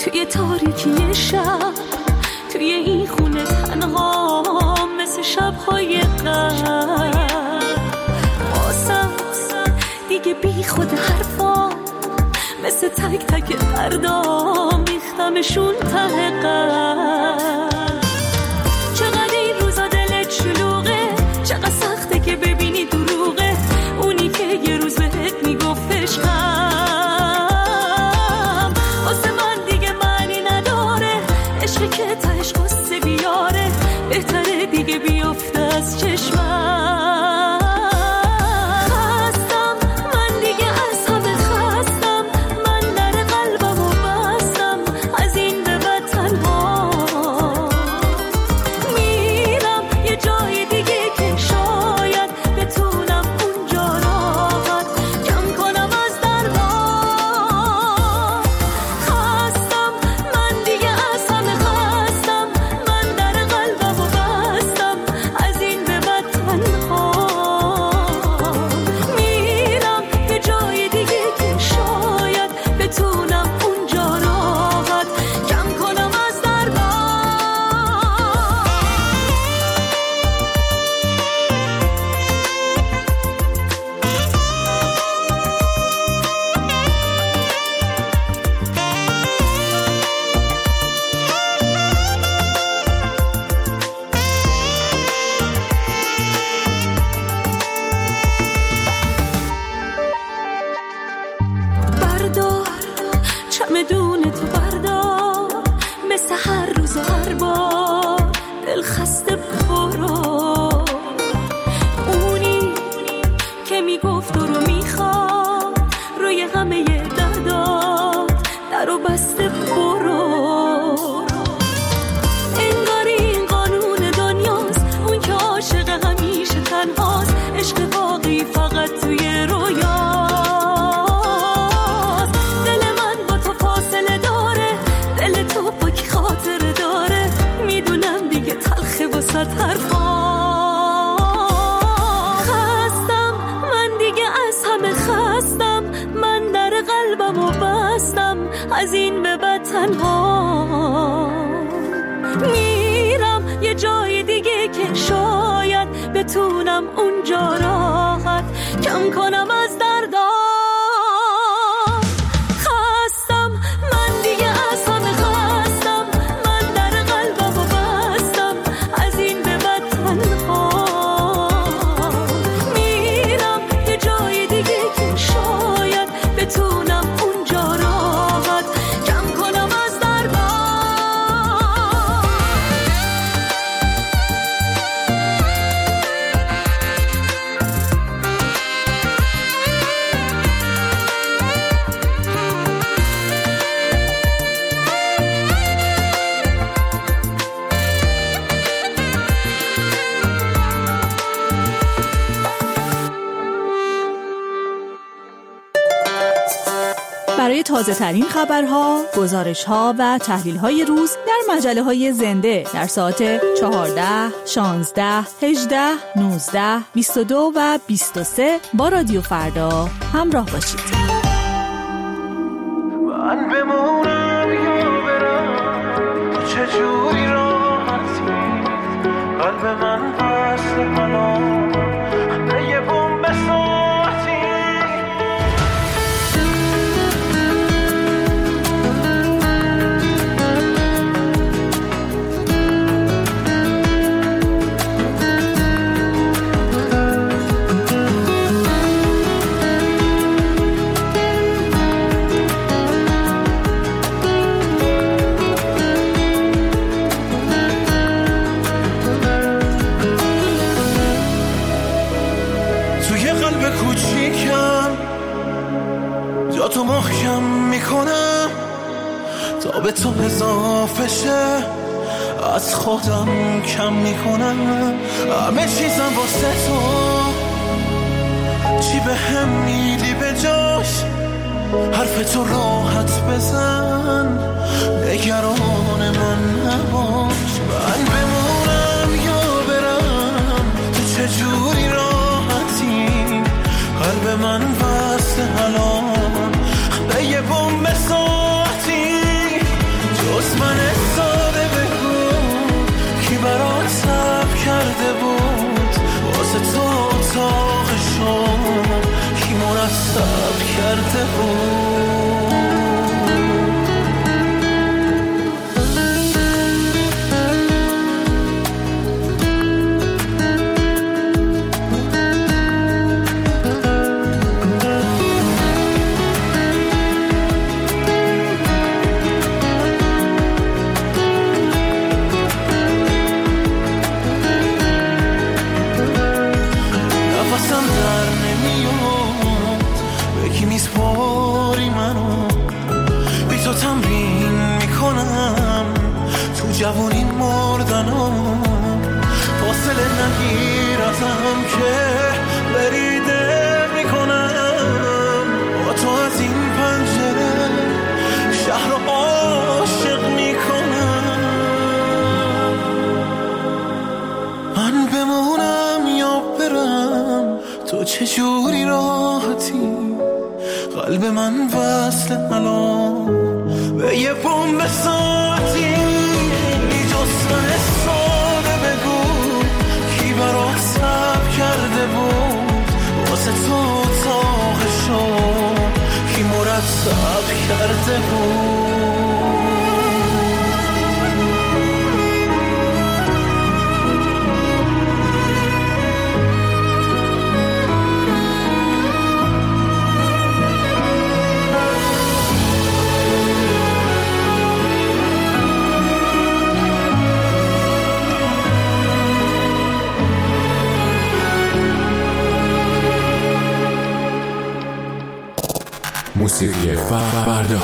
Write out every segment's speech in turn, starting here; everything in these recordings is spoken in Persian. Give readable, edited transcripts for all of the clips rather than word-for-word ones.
توی تاریکی شب، توی این خونه تنها مثل شب‌های قبل. واسم دیگه بی خود حرفا مثل تک تک دردا میختمشون ته قلب. چقدر این روزا دلت شلوغه، چقدر سخته که ببینی دروغه اونی که یه روز بهت میگفت عشقم. واسه من دیگه معنی نداره عشقی که تهش قصه بیاره، بهتره دیگه بیفته از چشمم. خستم من دیگه از همه خستم، من در قلبمو بستم از این به بعد تنها میرم یه جای دیگه که شاید بتونم اونجا راحت کم کنم از دردام. خستم من دیگه از همه خستم، من در قلبمو بستم از این به بعد تنها میرم یه جای دیگه که شاید بتونم اونجا راحت کم کنم از بردار چمدون تو بردار، مثل هر روز و هر بار دل خسته برو. اونی که میگفت رو میخواد روی همه دردات درو بسته برو. انگاری این قانون دنیاست، اون که عاشق همیشه تنهاست، عشق واقعی فقط توی رویاست. دل من با تو فاصله داره، دل تو با کی خاطره داره، میدونم دیگه تلخه واسه حرفا. خستم من دیگه از همه خستم، من در قلبمو بستم از این به بعد تنها میرم یه جای دیگه که شاید بتونم اونجا راحت کم کنم از دردام. خستم من دیگه از همه خستم، من در قلبمو بستم از این به بعد تنها میرم یه جای دیگه که شاید بتونم اونجا راحت کم کنم از دردام. برای تازه ترین خبرها، گزارش‌ها و تحلیل‌های روز در مجله‌های زنده در ساعت 14، 16، 18، 19، 22 و 23 با رادیو فردا همراه باشید. من بمونم یا برم، چجوری راحتی قلب من بست حالا به یه بوم بساتی. تو محکم میکنم تا به تو اضافه شه، از خودم کم میکنم همه چیزم واسه تو. چی به هم میدی به جاش، حرف تو راحت بزن، نگران من نباش. من بمونم یا برم، تو چجوری راحتی قلب من واسه الان به یه بوم ساعتی. بود. جوانی مردنم فاصله نگیر ازم که بریده میکنم با تو از این پنجره شهر رو عاشق میکنم. من بمونم یا برم تو چجوری راحتی قلب من وصل الان به یه بمب ساعتی. من ساده بگو کی برات صبر کرده بود واسه تو اتاقشو کی مرتب کرده بود. موسیقی فردا.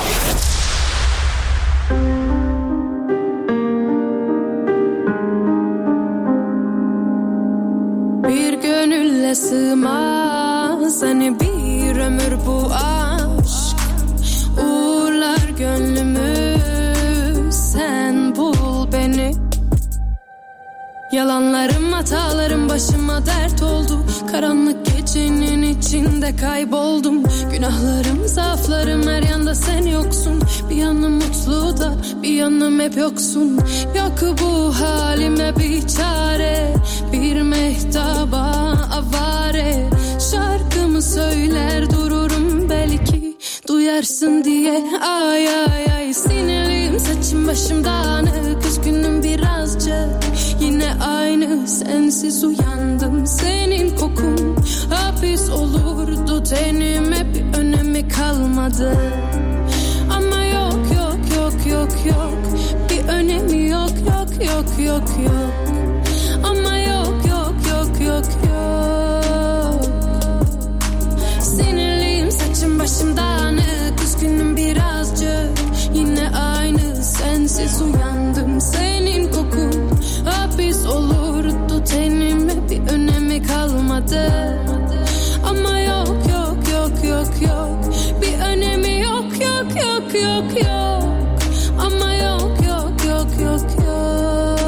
Bir gönülle sığmaz hani bir ömür bu aşk. Uğurlar gönlümü sen bul beni. Yalanlarım hatalarım başıma dert oldu. Karanlık gecenin içinde kayboldum. Günahlarım zaaflarım her yanda sen yoksun. Bir yanım mutlu da bir yanım hep yoksun. Yok bu halime bir çare. Bir mehtaba avare. Şarkımı söyler dururum belki duyarsın diye. Ay ay ay sinirliyim saçım başım dağınık. Üzgünüm birazcık yine aynı sensiz uyandım. Senin kokun hapis olurdu tenime bir önemi kalmadı. Ama yok yok yok yok yok bir önemi yok yok yok yok yok. Ama yok yok yok yok yok. Sinirliyim saçım başım dağınık. Üzgünüm birazcık yine aynı sensiz uyandım. Senin kokun hapis olurdu tenime bir önemi kalmadı. Ama yok yok yok yok yok bir önemi yok yok yok yok yok. Ama yok yok yok yok yok.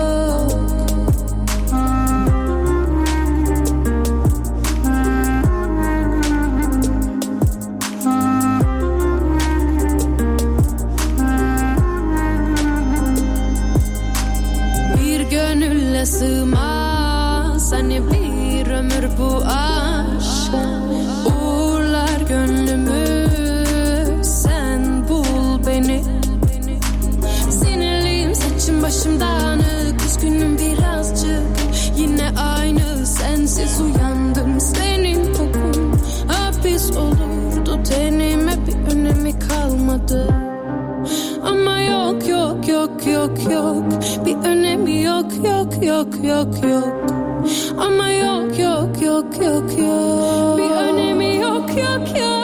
Bir gönülle sığmaz hani bir ömür bu aşk. Uğurlar gönlümü sen bul beni. Sinirliyim saçım başım dağınık. Üzgünüm birazcık yine aynı sensiz uyandım. Senin kokun hapis olurdu tenime bir önemi kalmadı. Ama yok yok yok yok yok bir önemi yok yok yok yok yok. Ama yok yok yok yok yok bir önemi yok yok yok.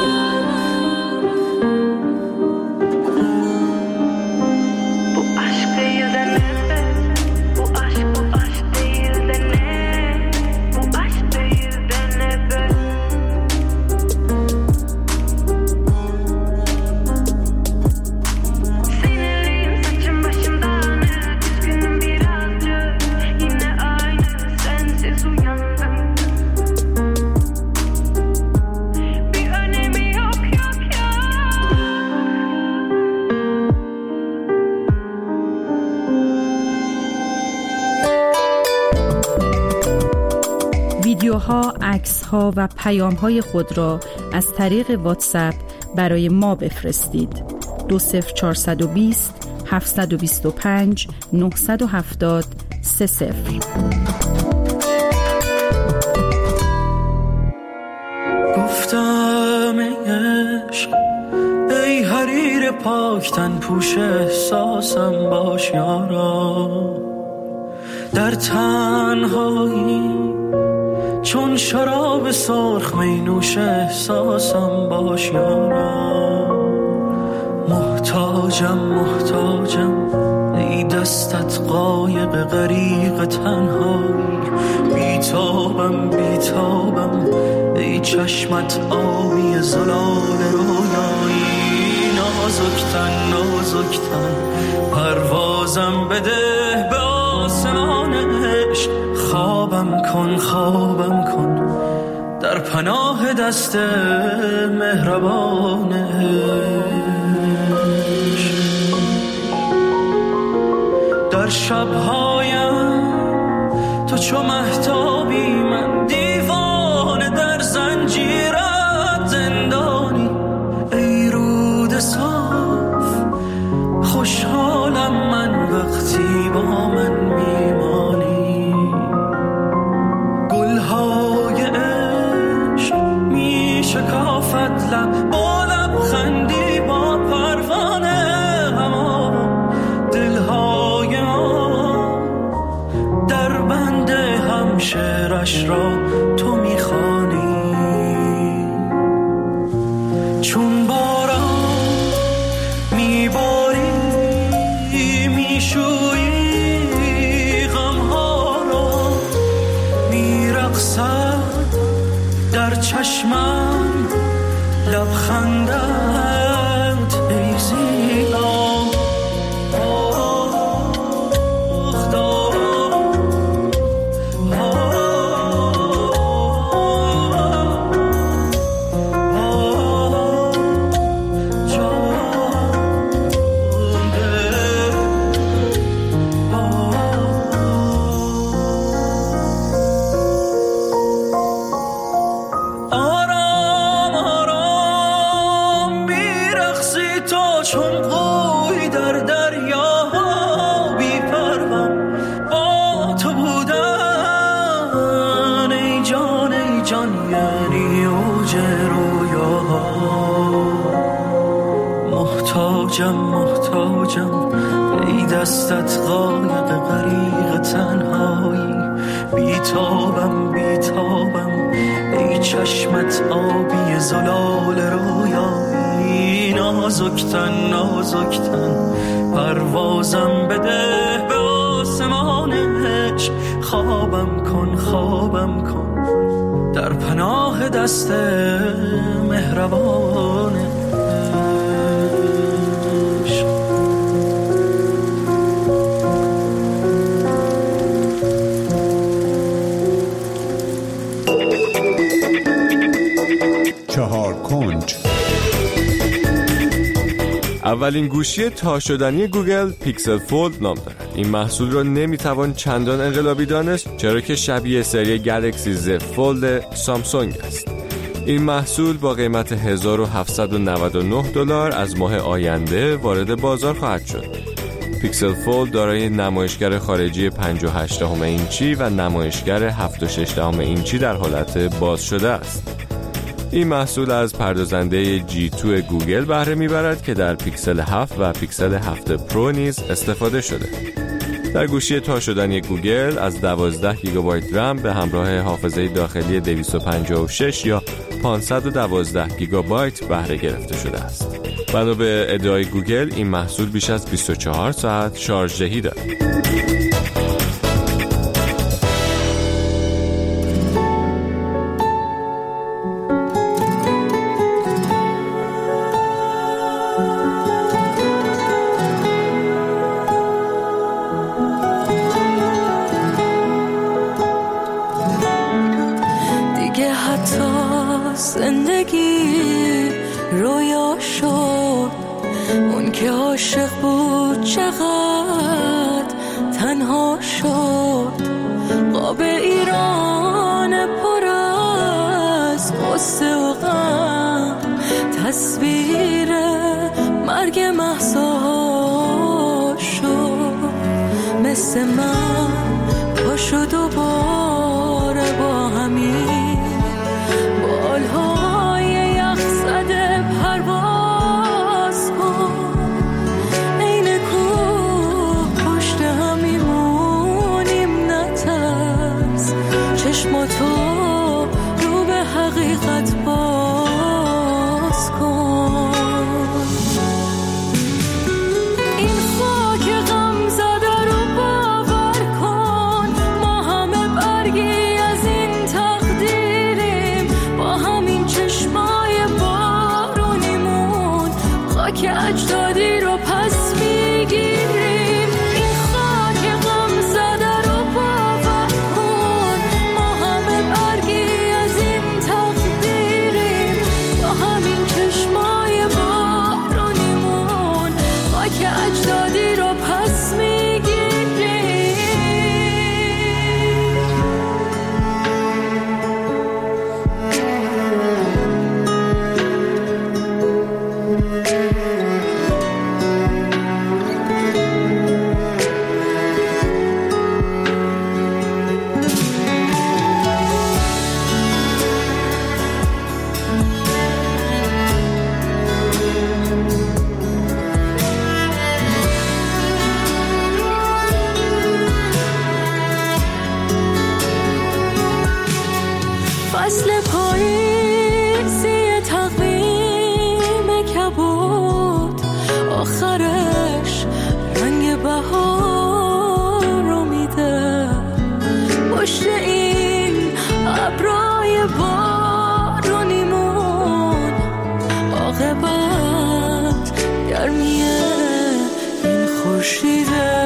Bu aşk değil de ne? Bu aşk değil de ne? Bu aşk değil de ne be? Sinirliyim saçım başım dağınık. Üzgünüm birazcık yine aynı sensiz uyandım. Bir önemi yok yok yok. ویدیوها، عکس‌ها و پیام‌های خود را از طریق واتساپ برای ما بفرستید. 20420 725 970 30. گفتم ای عشق، ای حریر پاکتن پوش احساسم باش یارا، در تنهایی چون شراب سرخ می نوش احساسم باش یارا. محتاجم ای دستت قایق غریق تنهایی، بیتابم ای چشمت آبی زلال رویایی. نازکتن پروازم بده به آسمان عشق، خوابم کن در پناه دست مهربان عشق. در شبهایم تو چو مهتابی، من دیوانه در زنجیرت زندانی. ای رود صاف خوشحالم من وقتی با من میمانی. گلهای عشق میشکافد لب با لبخندی با پروانه، اما دلهای ما در بند همشهرش را تو میخوانی. چون باران میباری میشویی غمها را، میرقصد در چشمم لبخندت ای زیبا. محتاجم ای دستت قایق غریق تنهایی، بیتابم ای چشمت آبی زلال رویایی. نازکتن پروازم بده به آسمان عشق، خوابم کن در پناه دست مهربان عشق. چهار کنج. اولین گوشی تا شدنی گوگل پیکسل فولد نام دارد. این محصول را نمیتوان چندان انقلابی دانست، چرا که شبیه سری گلکسی Z فولد سامسونگ است. این محصول با قیمت $1799 از ماه آینده وارد بازار خواهد شد. پیکسل فولد دارای نمایشگر خارجی 5.8 اینچی و نمایشگر 7.6 اینچی در حالت باز شده است. این محصول از پردازنده G2 گوگل بهره میبرد که در پیکسل 7 و پیکسل 7 پرو نیز استفاده شده. در گوشی تا شدنی گوگل از 12 گیگابایت رم به همراه حافظه داخلی 256 یا 512 گیگابایت بهره گرفته شده است. بنا به ادعای گوگل این محصول بیش از 24 ساعت شارژ دهی دارد. زندگی رویا شد، اون که عاشق بود چقدر تنها شد. قاب ایران پر از قصه و غم، تصویر مرگ مهسا شد، مثل من پاشو دوباره با همین بالهای یخ زده پرواز کن. این کوه پشت هم میمونیم نترس، چشماتو رو به حقیقت باز کن. این خاک غم زده رو باور کن، ما همه برگی از این تقدیریم، با همین چشمای بارونیمون خاک اجدادی رو پس میگیریم. این خاک غم زده رو باور کن، ما همه برگی از این تقدیریم، با همین چشمای بارونیمون خاک اجدادی رو پس میگیریم. فصل پاییزی تقویم کبود، آخرش رنگ بهار رو میده. پشت این ابرای بارونیمون عاقبت گرمیه این خورشیده.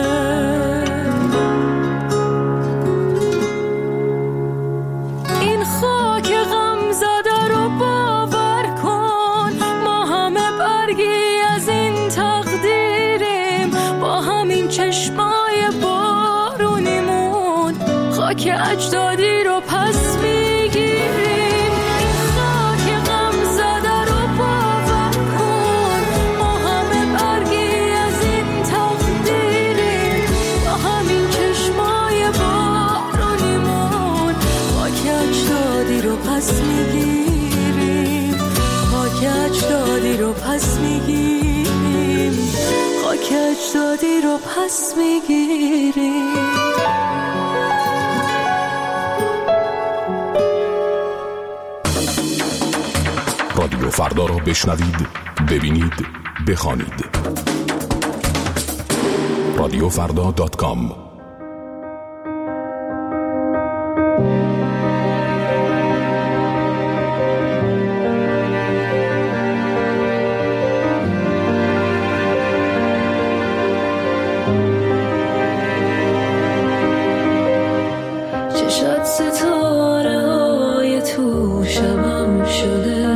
این خاک غم زده رو باور کن، ما همه برگی از این تقدیریم، با همین چشمای بارونیمون خاک اجدادی رو پس میگیریم. این خاک غم زده رو باور کن، ما همه برگی از این تقدیریم، با همین چشمای بارونیمون خاک اجدادی رو پس میگیریم، خاک اجدادی رو پس میگیریم، خاک اجدادی رو پس میگیریم. رادیو فردا را بشنوید، ببینید، بخوانید. radiofrda.com. چشات ستاره های تو شبم شده،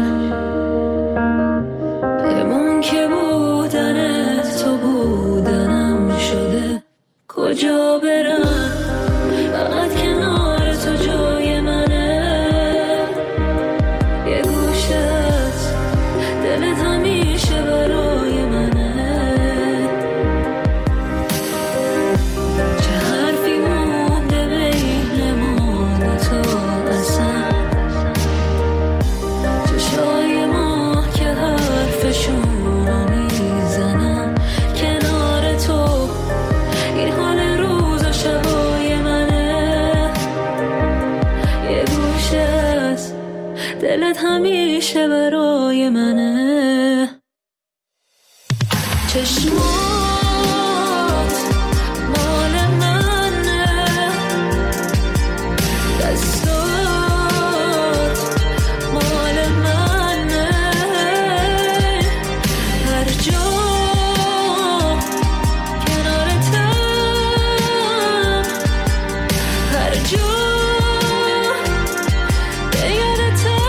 پیمان که بودنت تو بودنم شده. کجا برم فقط کنار تو جای منه، یه گوشت دلت همیشه برای منه. چه حرفی مونده بین ما تو اصلا، چشای ما که حرفشون رو میزنن کنار تو. این حال روز و شبای منه، یه گوشت دلت همیشه برای منه. چشمات مال منه، دستات مال منه، هر جا کنارتم، هر جا به یادتم.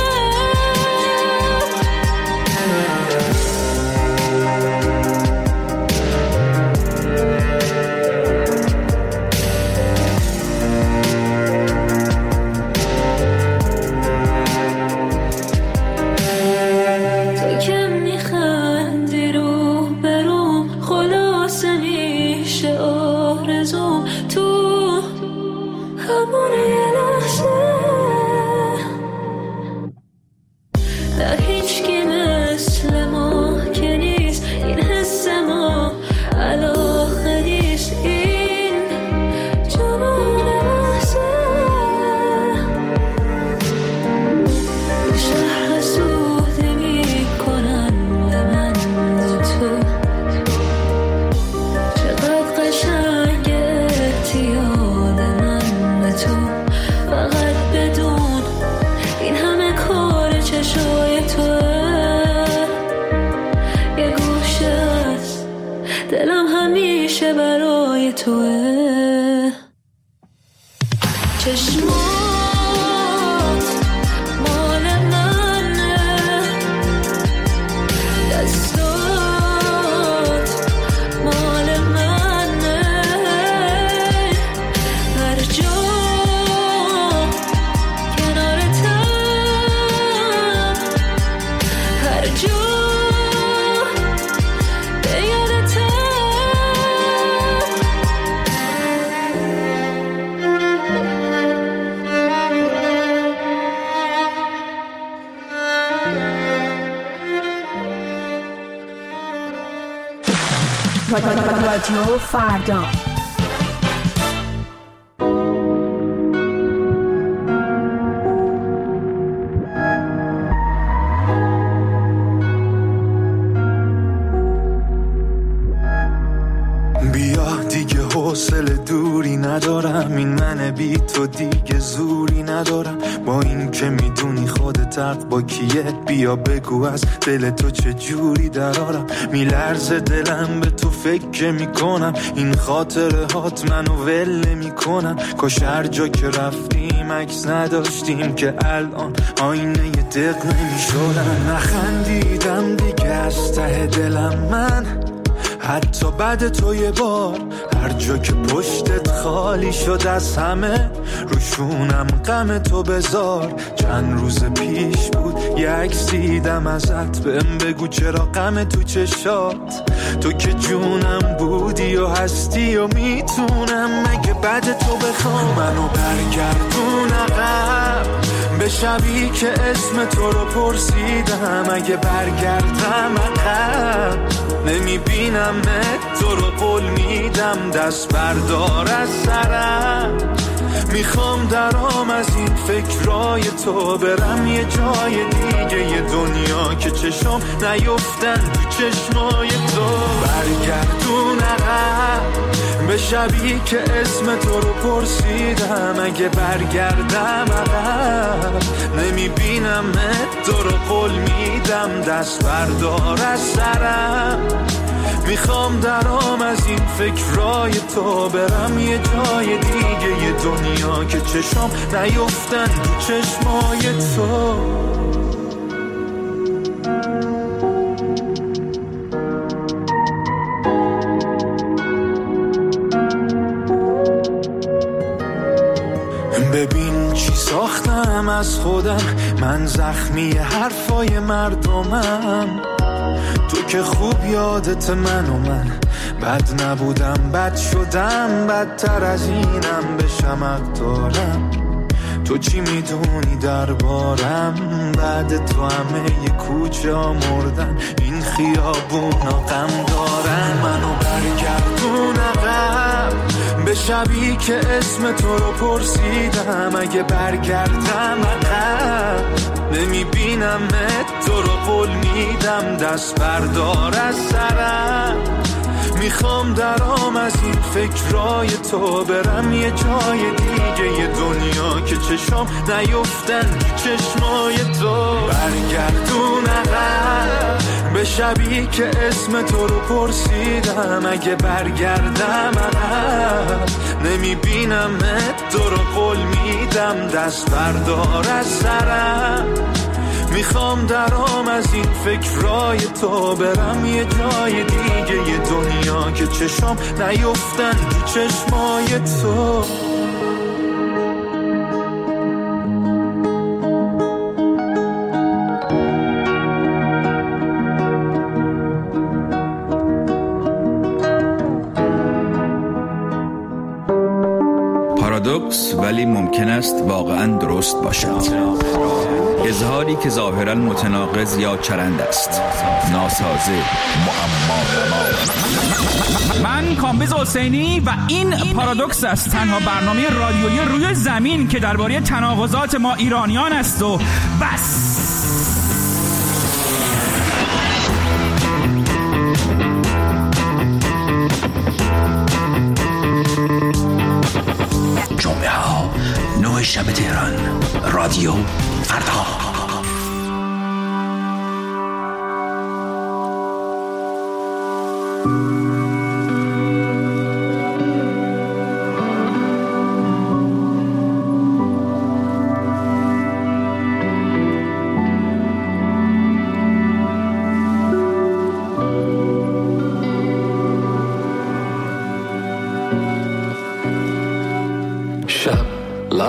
مال توه. چشمات مال منه، دستات مال منه، هر جا کنارتم، هر جا به یادتم. رادیو فردا. بیا دیگه حوصله دوری ندارم، این من بی تو دیگه زوری ندارم. با این که میدونی خودت حق با کیه، بیا بگو از دل تو چه جوری درارم. میلرزه دلم به تو فکر میکنم، این خاطره هات منو ول میکنن. کاش هر جا که رفتیم عکس نداشتیم که الان آینه ی دق نمیشدن. نخندیدم دیگه از ته دلم من، حتی بعد تو یه بار، هر جا که پشتت خالی شد از همه، روشونم غم تو بذار. چند روز پیش بود یه عکس دیدم ازت، بهم بگو چرا غم تو چشات. تو که جونم بودی و هستی و میتونم مگه بعد تو بخوام منو برگردون عقب به شبی که اسم تو رو پرسیدم. اگه برگردم عقب نمیبینم تو رو، قول میدم دست بردار از سرم. میخوام درام از این فکرای تو، برم یه جای دیگه یه دنیا که چشم نیفتن تو چشمای تو. برگردون عقب به شبی که اسم تو رو پرسیدم. اگه برگردم عقب نمیبینم تو رو، قول میدم دست بردار از سرم. میخوام درام از این فکرای تو، برم یه جای دیگه یه دنیا که چشم نیفتن تو چشمای تو. ببین چی ساختم از خودم، من زخمی حرفای مردمم. تو که خوب یادت من و من بد نبودم، بد شدم، بدتر از اینم بشم حق دارم. تو چی میدونی دربارم، بعد تو همه ی کوچه ها مردن، این خیابونا غم دارن. منو برگردون عقب به شبی که اسم تو رو پرسیدم. اگه برگردم عقب نمیبینم تو رو، قول میدم دست بردار از سرم. میخوام درام از این فکرای تو، برم یه جای دیگه یه دنیا که چشم نیفتن چشمای تو. برگردون عقب به شبی که اسم تو رو پرسیدم. اگه برگردم عقب نمیبینم تو رو، قول میدم دست بردار از سرم. میخوام درام از این فکرای تو، برم یه جای دیگه یه دنیا که چشم نیفتن تو چشمای تو. پارادوکس ولی ممکن است واقعا درست باشد. اظهاری که ظاهرا متناقض یا چرند است، ناسازه، معما. من کامبیز حسینی و این پارادوکس است، تنها برنامه رادیویی روی زمین که درباره تناقضات ما ایرانیان است و بس. جمعه ها 9 شب تهران، رادیو فردا.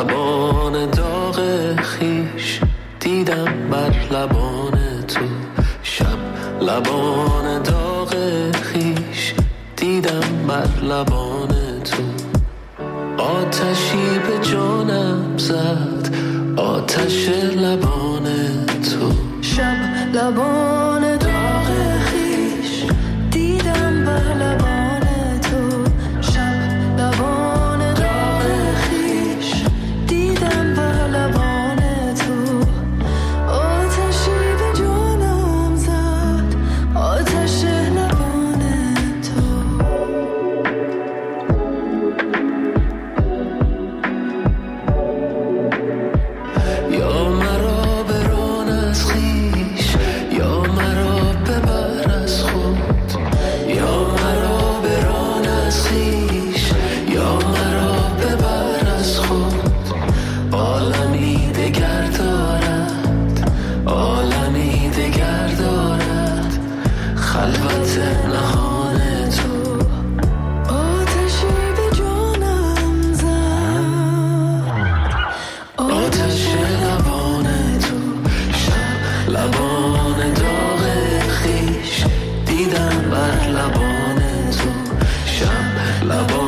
لبان داغ خیش دیدم بر لبان تو، شب لبان داغ خیش دیدم بر لبان تو. آتشی به جانم زد، آتش لبان تو، شب لبان داغ خیش دیدم بر لبان تو، شب لبان داغ خیش دیدم بر لبان تو. آتشی به جانم زد، آتش لبان تو. یا مرا بران از خویش، یا مرا ببر از خود، یا مرا بران از خویش، یا مرا ببر از خود. عالمی دگر دارد، عالمی دگر دارد، خلوت نهان تو. آتشی به جانم زد، آتش لبان تو، شب لبان داغ خیش دیدم بر لبان تو، شب لبان